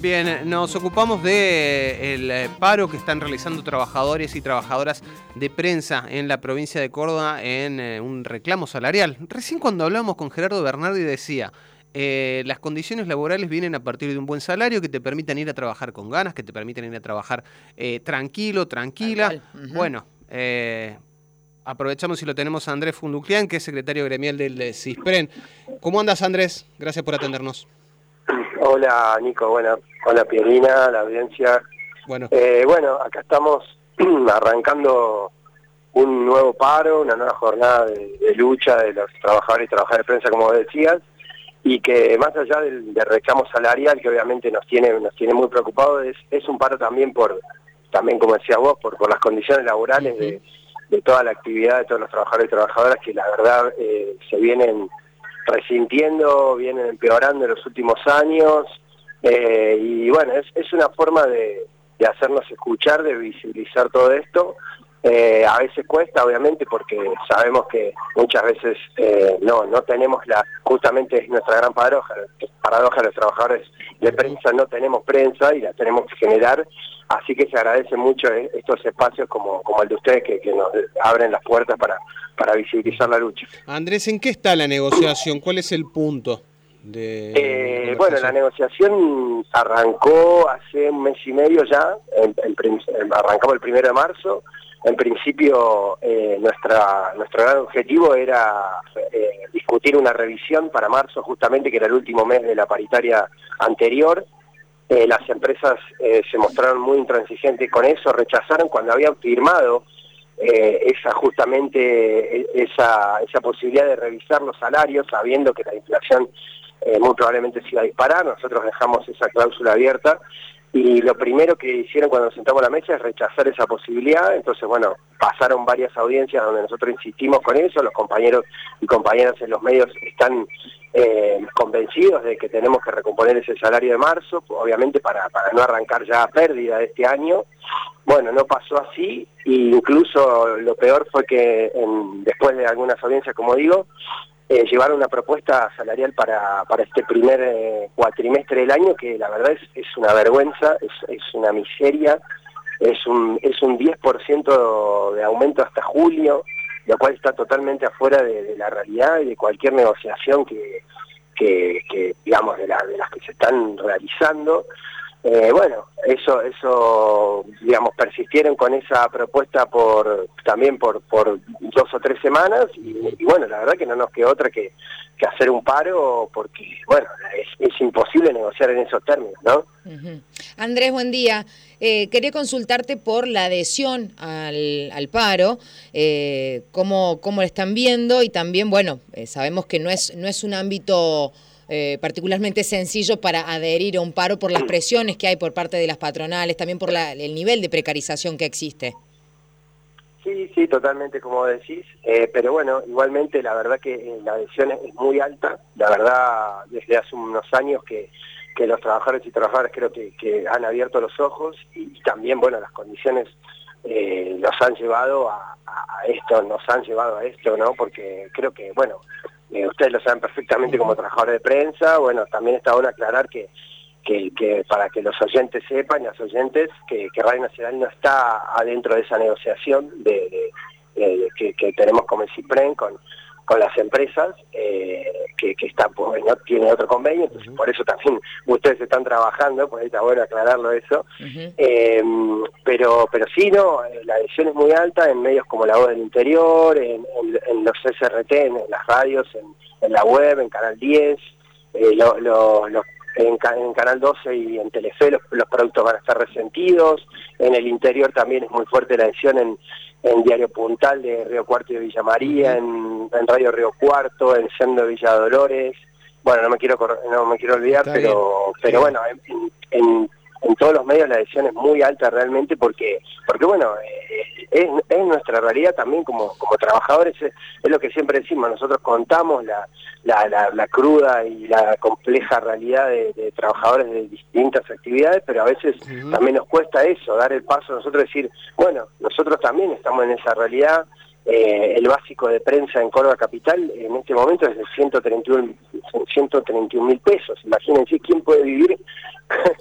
Bien, nos ocupamos del paro que están realizando trabajadores y trabajadoras de prensa en la provincia de Córdoba en un reclamo salarial. Recién cuando hablamos con Gerardo Bernardi decía, las condiciones laborales vienen a partir de un buen salario que te permitan ir a trabajar con ganas, que te permitan ir a trabajar tranquilo, tranquila. Bueno, aprovechamos y lo tenemos a Andrés Funduclián, que es secretario gremial del CISPREN. ¿Cómo andas, Andrés? Gracias por atendernos. Hola, Nico. Bueno, hola, Pierina, la audiencia. Bueno, acá estamos arrancando un nuevo paro, una nueva jornada de lucha de los trabajadores y trabajadoras de prensa, como decías, y que más allá del reclamo salarial, que obviamente nos tiene muy preocupados, es un paro también también como decías vos, por las condiciones laborales de toda la actividad de todos los trabajadores y trabajadoras que la verdad se vienen resintiendo, vienen empeorando en los últimos años, y bueno, es una forma de hacernos escuchar, de visibilizar todo esto. A veces cuesta, obviamente, porque sabemos que muchas veces no tenemos justamente es nuestra gran paradoja, los trabajadores de prensa no tenemos prensa y la tenemos que generar, así que se agradece mucho estos espacios como el de ustedes que nos abren las puertas para visibilizar la lucha. Andrés, ¿en qué está la negociación? ¿Cuál es el punto de bueno, la negociación arrancó hace un mes y medio ya, arrancamos el 1 de marzo. En principio, nuestro gran objetivo era discutir una revisión para marzo, justamente, que era el último mes de la paritaria anterior. Las empresas se mostraron muy intransigentes con eso, rechazaron cuando habían firmado esa posibilidad de revisar los salarios, sabiendo que la inflación muy probablemente se iba a disparar. Nosotros dejamos esa cláusula abierta. Y lo primero que hicieron cuando nos sentamos a la mesa es rechazar esa posibilidad. Entonces, bueno, pasaron varias audiencias donde nosotros insistimos con eso. Los compañeros y compañeras en los medios están convencidos de que tenemos que recomponer ese salario de marzo, obviamente para no arrancar ya a pérdida de este año. Bueno, no pasó así, e incluso lo peor fue que después de algunas audiencias, como digo, llevaron una propuesta salarial para este primer cuatrimestre del año, que la verdad es una vergüenza, es una miseria, es un 10% de aumento hasta julio, lo cual está totalmente afuera de la realidad y de cualquier negociación que digamos, de las que se están realizando. Bueno, eso digamos, persistieron con esa propuesta también por 2 o 3 semanas y bueno, la verdad que no nos quedó otra que hacer un paro, porque bueno, es imposible negociar en esos términos, ¿no? Andrés, buen día. Quería consultarte por la adhesión al paro, cómo lo están viendo, y también, bueno, sabemos que no es un ámbito particularmente sencillo para adherir a un paro por las presiones que hay por parte de las patronales, también por el nivel de precarización que existe. Sí, totalmente como decís, pero bueno, igualmente la verdad que la adhesión es muy alta. La verdad, desde hace unos años que los trabajadores y trabajadoras creo que han abierto los ojos, y también, bueno, las condiciones nos han llevado a esto, ¿no? Porque creo que, bueno, ustedes lo saben perfectamente como trabajadores de prensa. Bueno, también está bueno aclarar que para que los oyentes sepan, las oyentes, que Radio Nacional no está adentro de esa negociación que tenemos como el CISPREN con las empresas, que está, pues, no tiene otro convenio, entonces por eso también ustedes están trabajando, pues está bueno aclararlo eso. Pero sí, no, la adhesión es muy alta en medios como La Voz del Interior, en los SRT, en las radios, en la web, en Canal 10, en Canal 12 y en Telefe los productos van a estar resentidos. En el interior también es muy fuerte la adhesión en Diario Puntal de Río Cuarto y de Villa María, en Radio Río Cuarto, en Sendo de Villa Dolores. Bueno, no me quiero olvidar, pero bueno, en todos los medios la adhesión es muy alta realmente, porque bueno, es nuestra realidad también como trabajadores. Es lo que siempre decimos, nosotros contamos la cruda y la compleja realidad de trabajadores de distintas actividades, pero a veces también nos cuesta eso, dar el paso, nosotros decir, bueno, nosotros también estamos en esa realidad. El básico de prensa en Córdoba Capital en este momento es de 131.000 pesos. Imagínense quién puede vivir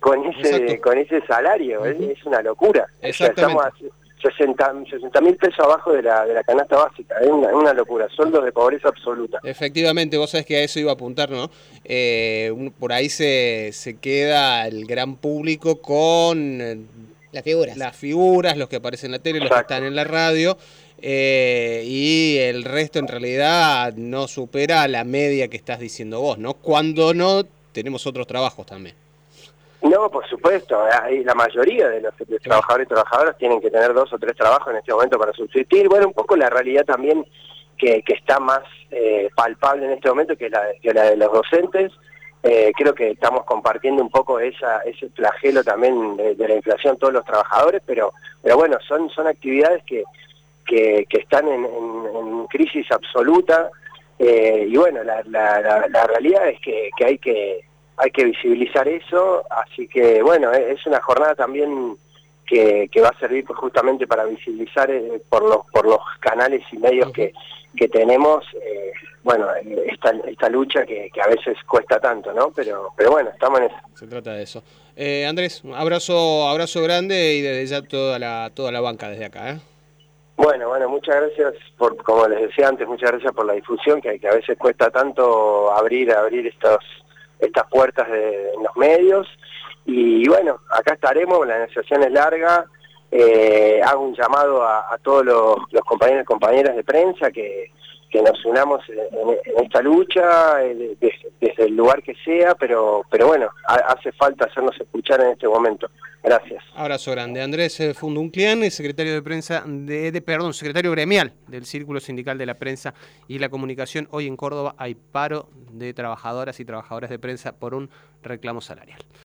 con ese salario, es una locura. O sea, estamos a 60.000 pesos abajo de la canasta básica, es una locura, sueldos de pobreza absoluta. Efectivamente, vos sabés que a eso iba a apuntar, ¿no? Por ahí se queda el gran público con las figuras, los que aparecen en la tele, los que están en la radio, y el resto en realidad no supera la media que estás diciendo vos, ¿no? Cuando no tenemos otros trabajos también. No, por supuesto, la mayoría de los trabajadores y trabajadoras tienen que tener 2 o 3 trabajos en este momento para subsistir. Bueno, un poco la realidad también que está más palpable en este momento que la de los docentes. Creo que estamos compartiendo un poco ese flagelo también de la inflación todos los trabajadores, pero bueno, son actividades que están en crisis absoluta, y bueno, la realidad es que hay que visibilizar eso, así que bueno, es una jornada también que va a servir pues, justamente para visibilizar por los canales y medios que tenemos, bueno, esta lucha que a veces cuesta tanto, ¿no? Pero bueno, estamos en eso. Se trata de eso. Andrés, un abrazo grande y desde ya toda la banca desde acá, ¿eh? Bueno, muchas gracias como les decía antes, muchas gracias por la difusión, que a veces cuesta tanto abrir estas puertas en los medios, y bueno, acá estaremos, la negociación es larga, hago un llamado a todos los compañeros y compañeras de prensa que nos unamos en esta lucha, desde el lugar que sea, pero bueno, hace falta hacernos escuchar en este momento. Gracias. Abrazo grande. Andrés Fundunclián, secretario de prensa, secretario gremial del Círculo Sindical de la Prensa y la Comunicación. Hoy en Córdoba hay paro de trabajadoras y trabajadores de prensa por un reclamo salarial.